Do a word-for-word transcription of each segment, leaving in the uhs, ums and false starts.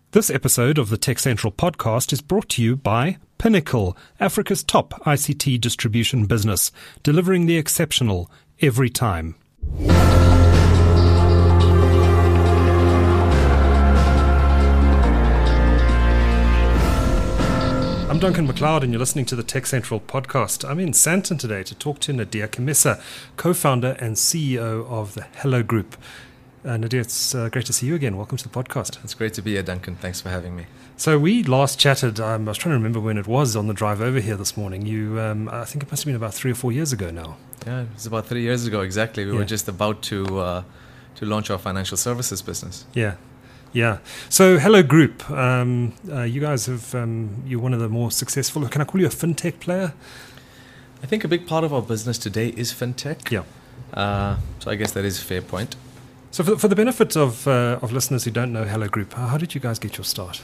This episode of the Tech Central podcast is brought to you by Pinnacle, Africa's top I C T distribution business, delivering the exceptional every time. I'm Duncan McLeod and you're listening to the Tech Central podcast. I'm in Sandton today to talk to Nadir Chamisa, co-founder and C E O of the Hello Group. Uh, Nadir, it's uh, great to see you again. Welcome to the podcast. It's great to be here, Duncan. Thanks for having me. So we last chatted, um, I was trying to remember when it was on the drive over here this morning. You, um, I think it must have been about three or four years ago now. Yeah, it was about three years ago, exactly. We yeah. were just about to uh, to launch our financial services business. Yeah, yeah. So Hello Group, um, uh, you guys have, um, you're one of the more successful, can I call you a fintech player? I think a big part of our business today is fintech. Yeah. Uh, so I guess that is a fair point. So for, for the benefit of uh, of listeners who don't know Hello Group, how, how did you guys get your start?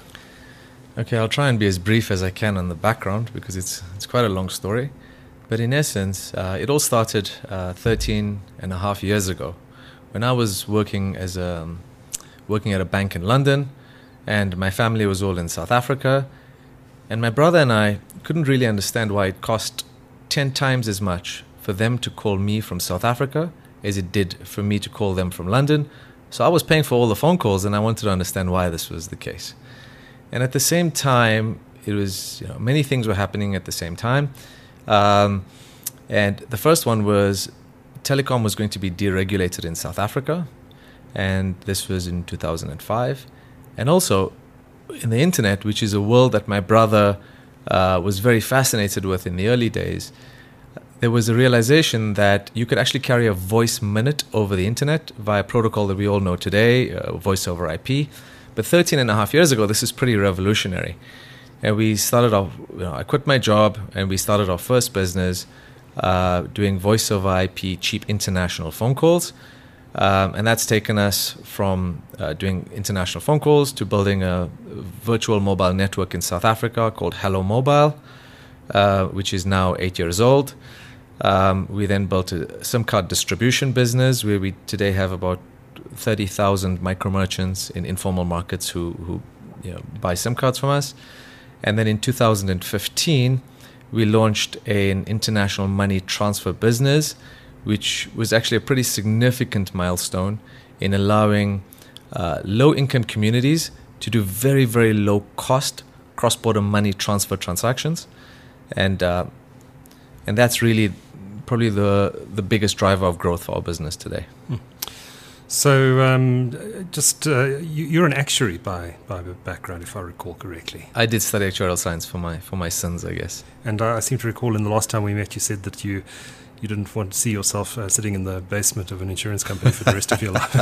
Okay, I'll try and be as brief as I can on the background because it's it's quite a long story. But in essence, uh, it all started uh, thirteen and a half years ago when I was working as a, um, working at a bank in London, and my family was all in South Africa. And my brother and I couldn't really understand why it cost ten times as much for them to call me from South Africa as it did for me to call them from London. So I was paying for all the phone calls, and I wanted to understand why this was the case. And at the same time, it was, you know, many things were happening at the same time. Um, and the first one was telecom was going to be deregulated in South Africa, and this was in two thousand five. And also in the internet, which is a world that my brother uh, was very fascinated with in the early days, there was a realization that you could actually carry a voice minute over the internet via a protocol that we all know today, uh, voice over I P. But thirteen and a half years ago, this is pretty revolutionary. And we started off, you know, I quit my job and we started our first business uh, doing voice over I P cheap international phone calls. Um, and that's taken us from uh, doing international phone calls to building a virtual mobile network in South Africa called Hello Mobile, uh, which is now eight years old. Um, we then built a SIM card distribution business where we today have about thirty thousand micro merchants in informal markets who, who you know, buy SIM cards from us. And then in two thousand fifteen, we launched an international money transfer business, which was actually a pretty significant milestone in allowing uh, low-income communities to do very, very low-cost cross-border money transfer transactions. And uh, and that's really probably the the biggest driver of growth for our business today. Hmm. So, um, just uh, you, you're an actuary by by background, if I recall correctly. I did study actuarial science for my for my sins, I guess. And I seem to recall in the last time we met, you said that you you didn't want to see yourself uh, sitting in the basement of an insurance company for the rest of your life.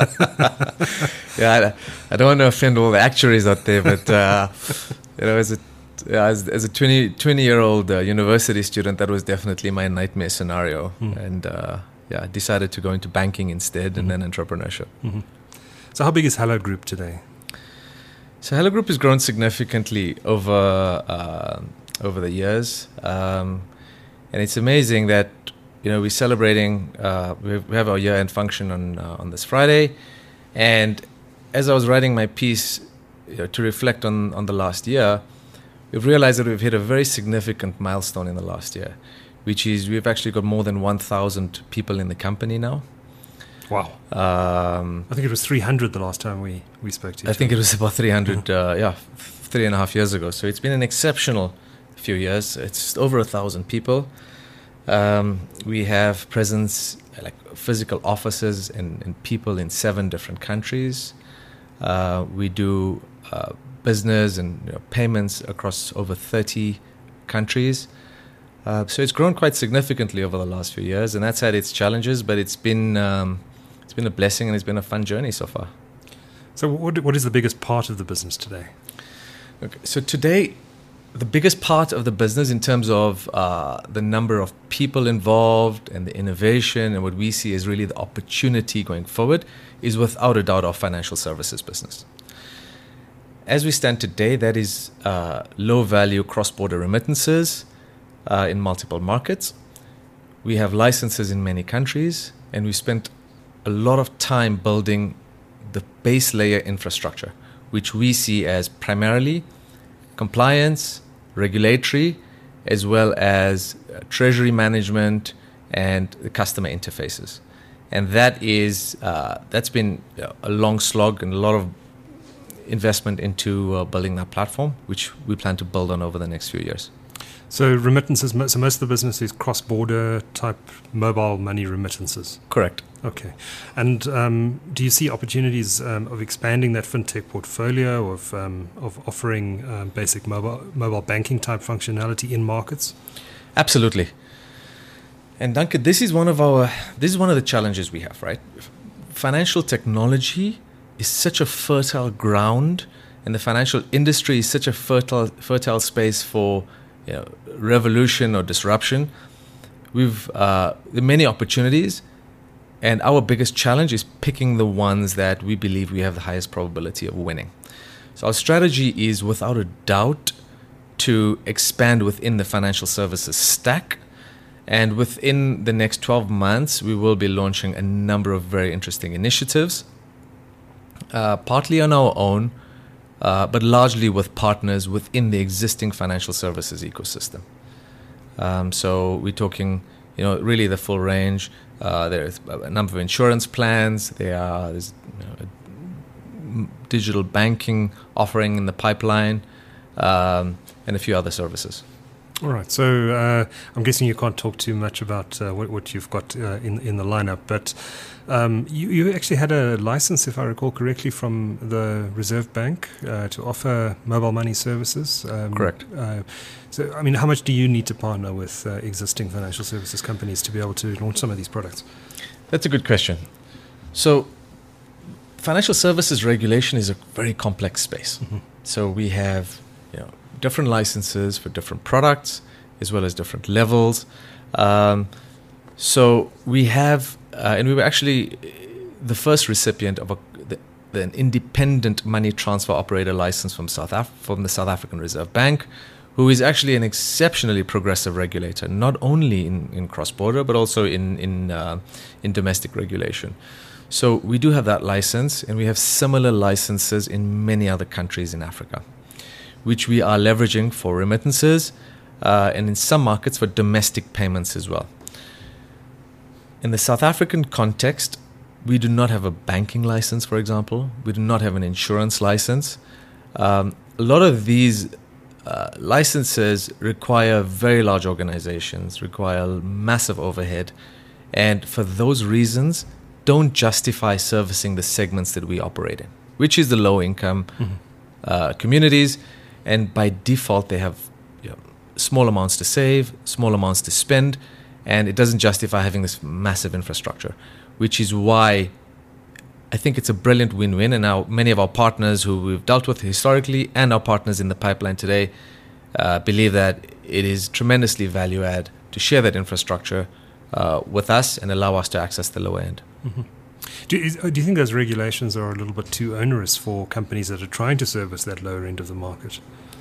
Yeah, I, I don't want to offend all the actuaries out there, but uh, you know, as a Yeah, as, as a twenty-year-old uh, university student, that was definitely my nightmare scenario. Mm. And uh, yeah, I decided to go into banking instead, mm-hmm. and then entrepreneurship. Mm-hmm. So how big is Hello Group today? So Hello Group has grown significantly over uh, over the years. Um, and it's amazing that, you know, we're celebrating, uh, we, have, we have our year-end function on, uh, on this Friday. And as I was writing my piece, you know, to reflect on, on the last year, we've realized that we've hit a very significant milestone in the last year, which is we've actually got more than one thousand people in the company now. Wow. Um, I think it was three hundred the last time we, we spoke to you. I think it was about three hundred, yeah. Uh, yeah, three and a half years ago. So it's been an exceptional few years. It's over a thousand people. Um, we have presence, like physical offices and, and people in seven different countries. Uh, we do uh, business and, you know, payments across over thirty countries. Uh, so it's grown quite significantly over the last few years, and that's had its challenges, but it's been um, it's been a blessing and it's been a fun journey so far. So what what is the biggest part of the business today? Okay, so today, the biggest part of the business in terms of uh, the number of people involved and the innovation and what we see as really the opportunity going forward is without a doubt our financial services business. As we stand today, that is uh, low-value cross-border remittances uh, in multiple markets. We have licenses in many countries, and we spent a lot of time building the base layer infrastructure, which we see as primarily compliance, regulatory, as well as uh, treasury management and the customer interfaces. And that is uh, that's been a long slog and a lot of investment into uh, building that platform, which we plan to build on over the next few years. So remittances, so most of the business is cross-border type mobile money remittances? Correct. Okay. And um, do you see opportunities um, of expanding that fintech portfolio, of um, of offering um, basic mobile mobile banking type functionality in markets? Absolutely. And Duncan, this is one of our this is one of the challenges we have, right? Financial technology is such a fertile ground, and the financial industry is such a fertile fertile space for, you know, revolution or disruption. We've uh, there are many opportunities, and our biggest challenge is picking the ones that we believe we have the highest probability of winning. So our strategy is, without a doubt, to expand within the financial services stack. And within the next twelve months, we will be launching a number of very interesting initiatives, uh, partly on our own, uh, but largely with partners within the existing financial services ecosystem. Um, so we're talking, you know, really the full range. Uh, there's a number of insurance plans. There are there's, you know, a digital banking offering in the pipeline, um, and a few other services. All right. So uh, I'm guessing you can't talk too much about uh, what, what you've got uh, in in the lineup, but um, you, you actually had a license, if I recall correctly, from the Reserve Bank uh, to offer mobile money services. Um, Correct. Uh, so, I mean, how much do you need to partner with uh, existing financial services companies to be able to launch some of these products? That's a good question. So, financial services regulation is a very complex space. Mm-hmm. So we have, you know, different licenses for different products, as well as different levels. Um, so we have, uh, and we were actually the first recipient of a, the, the, an independent money transfer operator license from South Af- from the South African Reserve Bank, who is actually an exceptionally progressive regulator, not only in, in cross-border, but also in in, uh, in domestic regulation. So we do have that license, and we have similar licenses in many other countries in Africa, which we are leveraging for remittances, uh, and in some markets for domestic payments as well. In the South African context, we do not have a banking license, for example. We do not have an insurance license. Um, a lot of these uh, licenses require very large organizations, require massive overhead, and for those reasons, don't justify servicing the segments that we operate in, which is the low-income mm-hmm. uh, communities. And by default, they have, you know, small amounts to save, small amounts to spend, and it doesn't justify having this massive infrastructure, which is why I think it's a brilliant win-win. And now many of our partners who we've dealt with historically and our partners in the pipeline today uh, believe that it is tremendously value-add to share that infrastructure uh, with us and allow us to access the lower end. Mm-hmm. Do you, do you think those regulations are a little bit too onerous for companies that are trying to service that lower end of the market?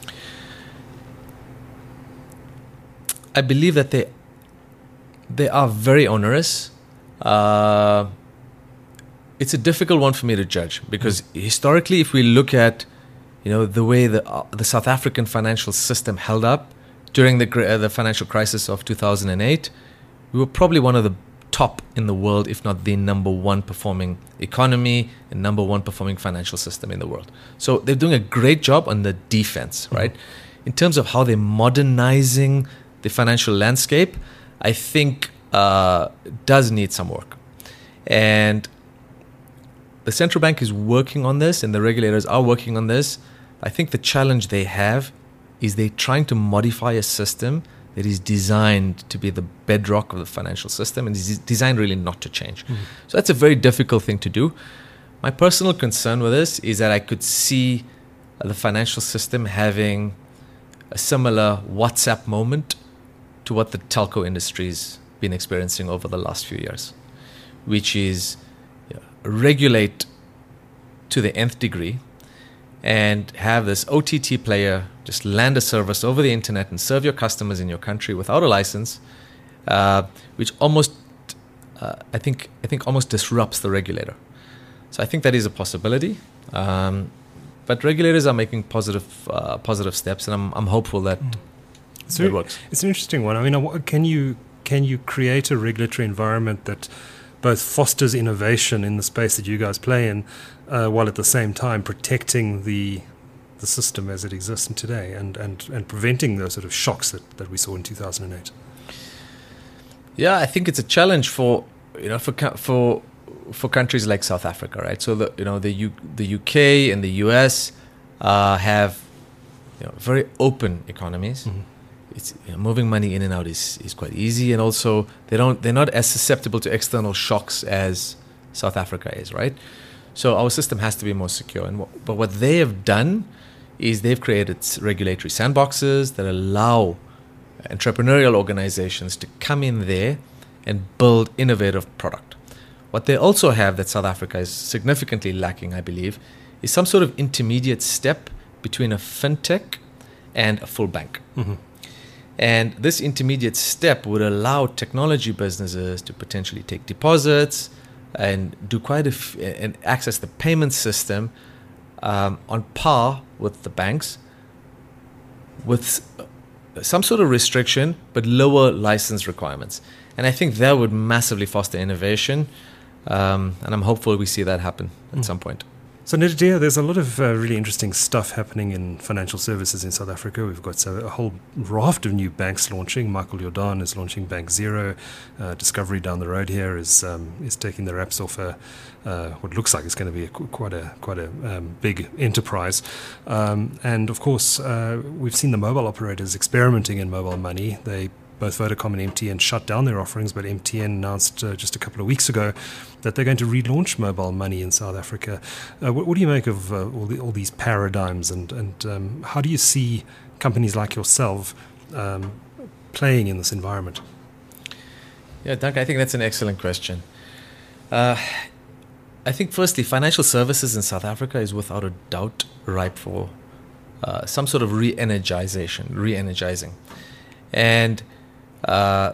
I believe that they they are very onerous. Uh, it's a difficult one for me to judge because mm. historically, if we look at, you know, the way the uh, the South African financial system held up during the uh, the financial crisis of two thousand eight, we were probably one of the top in the world, if not the number one performing economy and number one performing financial system in the world. So they're doing a great job on the defense, right? Mm-hmm. In terms of how they're modernizing the financial landscape, I think uh, does need some work. And the central bank is working on this and the regulators are working on this. I think the challenge they have is they're trying to modify a system that is designed to be the bedrock of the financial system and is designed really not to change. Mm-hmm. So that's a very difficult thing to do. My personal concern with this is that I could see the financial system having a similar WhatsApp moment to what the telco industry's been experiencing over the last few years, which is, you know, regulate to the nth degree and have this O T T player just land a service over the internet and serve your customers in your country without a license, uh, which almost, uh, I think, I think almost disrupts the regulator. So I think that is a possibility. Um, but regulators are making positive uh, positive steps, and I'm I'm hopeful that mm. so it works. It's an interesting one. I mean, can you can you create a regulatory environment that both fosters innovation in the space that you guys play in, uh, while at the same time protecting the the system as it exists today, and, and, and preventing those sort of shocks that, that we saw in two thousand eight? Yeah, I think it's a challenge for you know for for for countries like South Africa, right? So the you know the U, the U K and the U S uh, have you know, very open economies. Mm-hmm. It's you know, moving money in and out is, is quite easy, and also they don't they're not as susceptible to external shocks as South Africa is, right? So our system has to be more secure. And what, but what they have done is they've created regulatory sandboxes that allow entrepreneurial organizations to come in there and build innovative product. What they also have that South Africa is significantly lacking, I believe, is some sort of intermediate step between a fintech and a full bank. Mm-hmm. And this intermediate step would allow technology businesses to potentially take deposits and do quite a f- and access the payment system um, on par with the banks, with some sort of restriction but lower license requirements. And I think that would massively foster innovation, um, and I'm hopeful we see that happen at mm. some point. So, Ndediya, there's a lot of uh, really interesting stuff happening in financial services in South Africa. We've got uh, a whole raft of new banks launching. Michael Jordan is launching Bank Zero. Uh, Discovery down the road here is um, is taking their wraps off a, uh, what looks like it's going to be a, quite a quite a um, big enterprise. Um, and of course, uh, we've seen the mobile operators experimenting in mobile money. They Both Vodacom and M T N shut down their offerings, but M T N announced uh, just a couple of weeks ago that they're going to relaunch mobile money in South Africa. Uh, what, what do you make of uh, all, the, all these paradigms, and, and um, how do you see companies like yourself um, playing in this environment? Yeah, Doug, I think that's an excellent question. Uh, I think firstly, financial services in South Africa is without a doubt ripe for uh, some sort of re-energization, re-energizing. And Uh,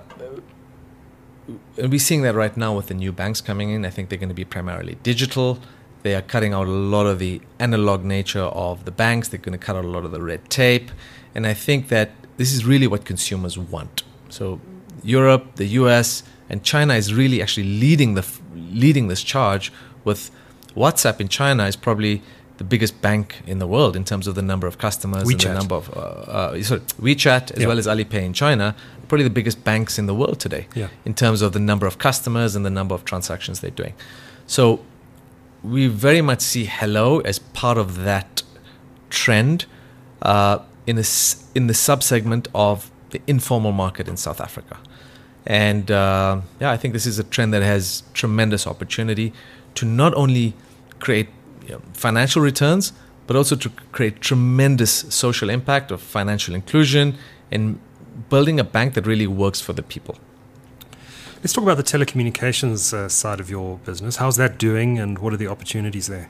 and we're seeing that right now with the new banks coming in. I think they're going to be primarily digital. They are cutting out a lot of the analog nature of the banks. They're going to cut out a lot of the red tape. And I think that this is really what consumers want. So Europe, the U S, and China is really actually leading the leading this charge. With WhatsApp in China is probably the biggest bank in the world in terms of the number of customers WeChat. and the number of uh, uh, sorry, WeChat as yeah. well as Alipay in China, probably the biggest banks in the world today yeah. in terms of the number of customers and the number of transactions they're doing. So we very much see Hello as part of that trend uh, in a, in the subsegment of the informal market in South Africa. And uh, yeah, I think this is a trend that has tremendous opportunity to not only create you know, financial returns, but also to create tremendous social impact of financial inclusion and building a bank that really works for the people. Let's talk about the telecommunications uh, side of your business. How's that doing, and what are the opportunities there?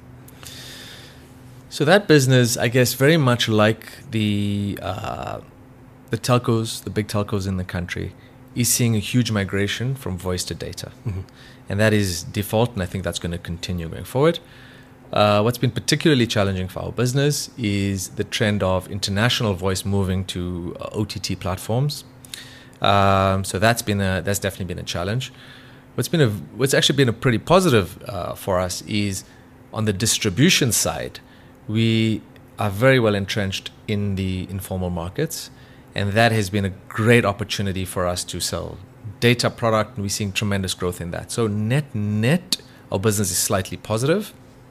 So that business, I guess, very much like the uh, the telcos, the big telcos in the country, is seeing a huge migration from voice to data. Mm-hmm. And that is default, and I think that's going to continue going forward. Uh, what's been particularly challenging for our business is the trend of international voice moving to uh, O T T platforms. Um, so that's been a, that's definitely been a challenge. What's been a, what's actually been a pretty positive uh, for us is on the distribution side, we are very well entrenched in the informal markets, and that has been a great opportunity for us to sell data product, and we're seeing tremendous growth in that. So net net, our business is slightly positive.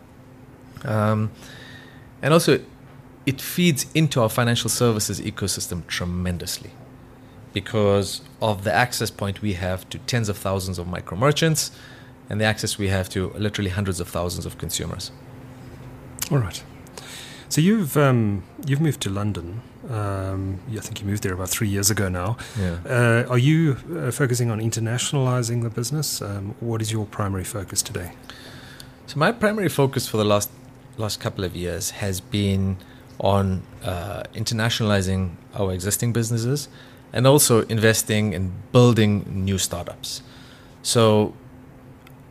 Um, and also, it feeds into our financial services ecosystem tremendously because of the access point we have to tens of thousands of micro merchants and the access we have to literally hundreds of thousands of consumers. All right. So you've um, you've moved to London. Um, I think you moved there about three years ago now. Yeah. Uh, are you uh, focusing on internationalizing the business? Um, what is your primary focus today? So my primary focus for the last last couple of years has been on uh, internationalizing our existing businesses and also investing and building new startups. So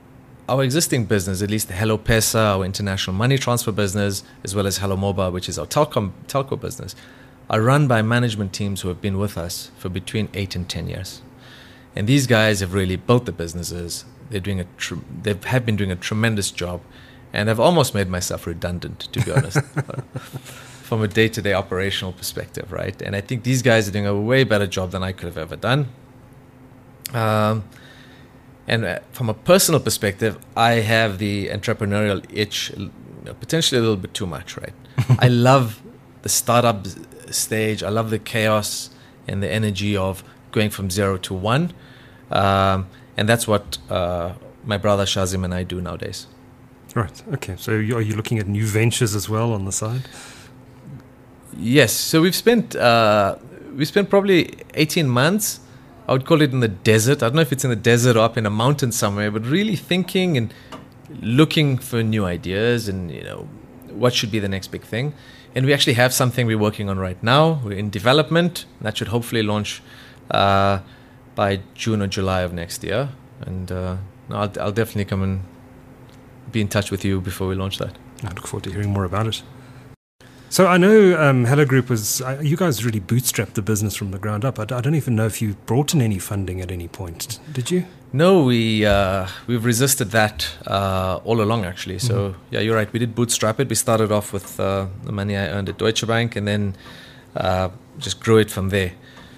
our existing business, at least the Hello Pesa, our international money transfer business, as well as Hello Mobile, which is our telecom telco business, are run by management teams who have been with us for between eight and ten years. And these guys have really built the businesses. They're doing a tr- they have been doing a tremendous job, and I've almost made myself redundant, to be honest, from a day-to-day operational perspective, right? And I think these guys are doing a way better job than I could have ever done. Um, and from a personal perspective, I have the entrepreneurial itch, you know, potentially a little bit too much, right? I love the startup stage. I love the chaos and the energy of going from zero to one. Um, and that's what uh, my brother Shazim and I do nowadays. Right. Okay. So you, are you looking at new ventures as well on the side? Yes. So we've spent uh, we spent probably eighteen months. I would call it in the desert. I don't know if it's in the desert or up in a mountain somewhere, but really thinking and looking for new ideas and, you know, what should be the next big thing. And we actually have something we're working on right now. We're in development. That should hopefully launch uh, by June or July of next year. And uh, I'll, I'll definitely come and be in touch with you before we launch that. I look forward to hearing more about it. So I know um, Hello Group was, uh, you guys really bootstrapped the business from the ground up. I, I don't even know if you brought in any funding at any point. Did you? No, we, uh, we've resisted that uh, all along, actually. So, mm-hmm. yeah, you're right. We did bootstrap it. We started off with uh, the money I earned at Deutsche Bank and then uh, just grew it from there.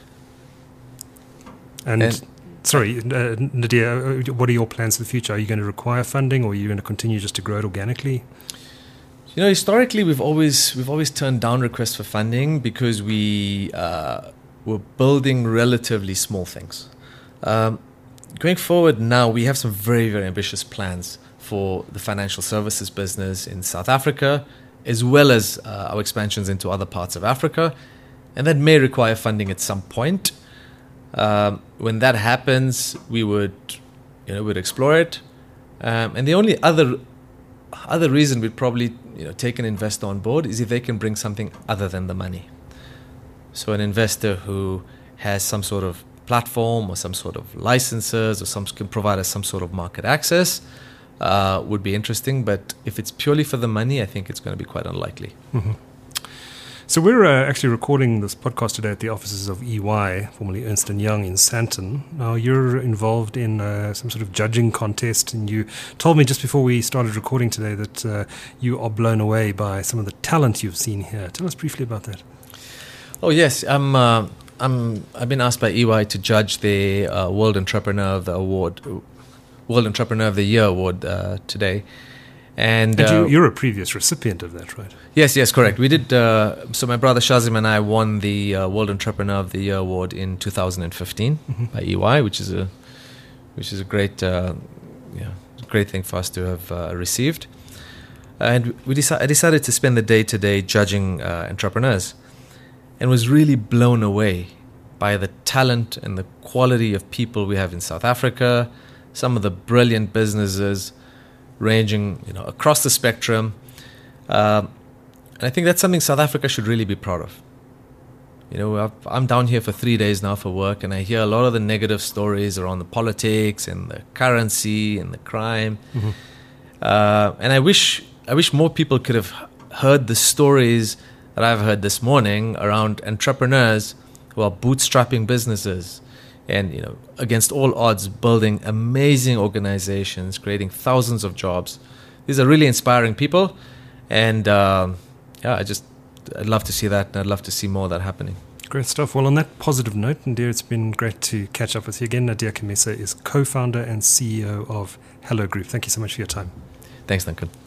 And, and sorry, uh, Nadir, what are your plans for the future? Are you going to require funding, or are you going to continue just to grow it organically? You know, historically, we've always we've always turned down requests for funding because we uh, were building relatively small things. Um, going forward now, we have some very, very ambitious plans for the financial services business in South Africa, as well as uh, our expansions into other parts of Africa. And that may require funding at some point. Um, when that happens, we would, you know, would explore it. Um, and the only other other reason we'd probably, you know, take an investor on board is if they can bring something other than the money. So an investor who has some sort of platform or some sort of licenses or some can provide us some sort of market access uh, would be interesting. But if it's purely for the money, I think it's going to be quite unlikely. Mm-hmm. So we're uh, actually recording this podcast today at the offices of E Y, formerly Ernst and Young in Sandton. Now, you're involved in uh, some sort of judging contest, and you told me just before we started recording today that uh, you are blown away by some of the talent you've seen here. Tell us briefly about that. Oh, yes. I'm, uh, I'm, I've been asked by E Y to judge the uh, World Entrepreneur of the Award, World Entrepreneur of the Year Award uh, today. And, and you, uh, you're a previous recipient of that, right? Yes, yes, correct. We did. Uh, so my brother Shazim and I won the uh, World Entrepreneur of the Year award in two thousand fifteen mm-hmm. by E Y, which is a which is a great, uh, yeah, great thing for us to have uh, received. And we deci- I decided to spend the day today judging uh, entrepreneurs, and was really blown away by the talent and the quality of people we have in South Africa. Some of the brilliant businesses, ranging, you know, across the spectrum. Um, and I think that's something South Africa should really be proud of. You know, I've, I'm down here for three days now for work, and I hear a lot of the negative stories around the politics and the currency and the crime. Mm-hmm. Uh, and I wish I wish more people could have heard the stories that I've heard this morning around entrepreneurs who are bootstrapping businesses and, you know, against all odds, building amazing organizations, creating thousands of jobs. These are really inspiring people, and um, yeah, I just I'd love to see that, and I'd love to see more of that happening. Great stuff. Well, on that positive note, Nadir, it's been great to catch up with you again. Nadir Khemisa is co-founder and C E O of Hello Group. Thank you so much for your time. Thanks, Duncan.